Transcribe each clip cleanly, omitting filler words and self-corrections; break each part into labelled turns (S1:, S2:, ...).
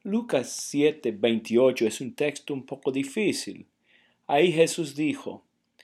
S1: Lucas 7:28 es un texto un poco difícil. Ahí Jesús dijo: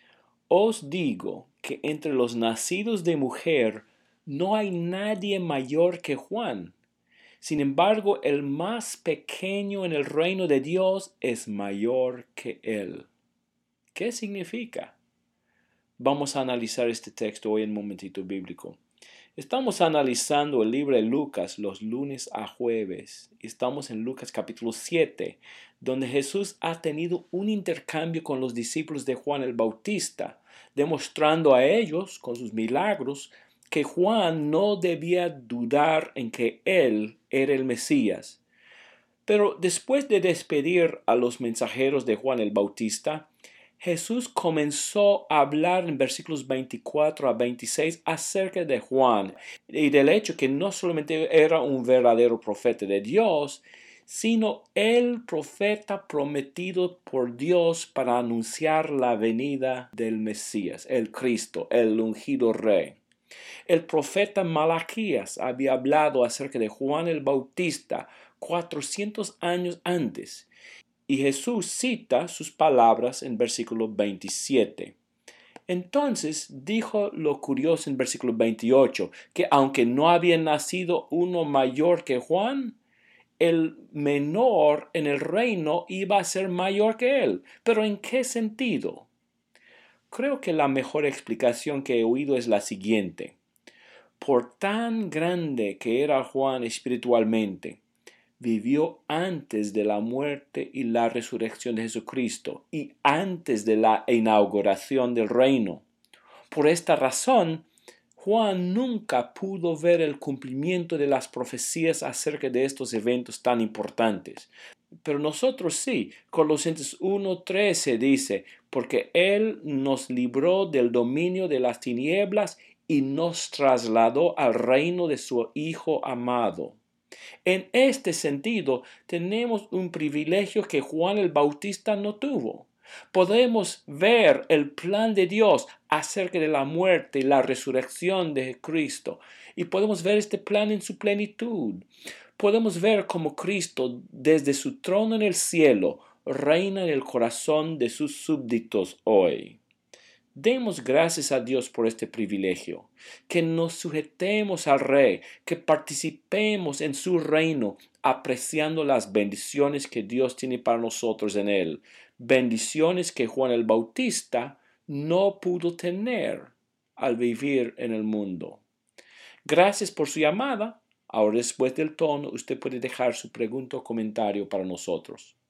S1: Os digo que entre los nacidos de mujer no hay nadie mayor que Juan. Sin embargo, el más pequeño en el reino de Dios es mayor que él. ¿Qué significa? Vamos a analizar este texto hoy en un momentito bíblico. Estamos analizando el libro de Lucas los lunes a jueves. Estamos en Lucas capítulo 7, donde Jesús ha tenido un intercambio con los discípulos de Juan el Bautista, demostrando a ellos, con sus milagros, que Juan no debía dudar en que él era el Mesías. Pero después de despedir a los mensajeros de Juan el Bautista, Jesús comenzó a hablar en versículos 24 a 26 acerca de Juan y del hecho que no solamente era un verdadero profeta de Dios, sino el profeta prometido por Dios para anunciar la venida del Mesías, el Cristo, el ungido Rey. El profeta Malaquías había hablado acerca de Juan el Bautista 400 años antes. Y Jesús cita sus palabras en versículo 27. Entonces dijo lo curioso en versículo 28, que aunque no había nacido uno mayor que Juan, el menor en el reino iba a ser mayor que él. ¿Pero en qué sentido? Creo que la mejor explicación que he oído es la siguiente. Por tan grande que era Juan espiritualmente, vivió antes de la muerte y la resurrección de Jesucristo y antes de la inauguración del reino. Por esta razón, Juan nunca pudo ver el cumplimiento de las profecías acerca de estos eventos tan importantes. Pero nosotros sí. Colosenses 1:13 dice: porque Él nos libró del dominio de las tinieblas y nos trasladó al reino de su Hijo amado. En este sentido, tenemos un privilegio que Juan el Bautista no tuvo. Podemos ver el plan de Dios acerca de la muerte y la resurrección de Cristo. Y podemos ver este plan en su plenitud. Podemos ver cómo Cristo, desde su trono en el cielo, reina en el corazón de sus súbditos hoy. Demos gracias a Dios por este privilegio, que nos sujetemos al Rey, que participemos en su reino, apreciando las bendiciones que Dios tiene para nosotros en él, bendiciones que Juan el Bautista no pudo tener al vivir en el mundo. Gracias por su llamada. Ahora, después del tono, usted puede dejar su pregunta o comentario para nosotros.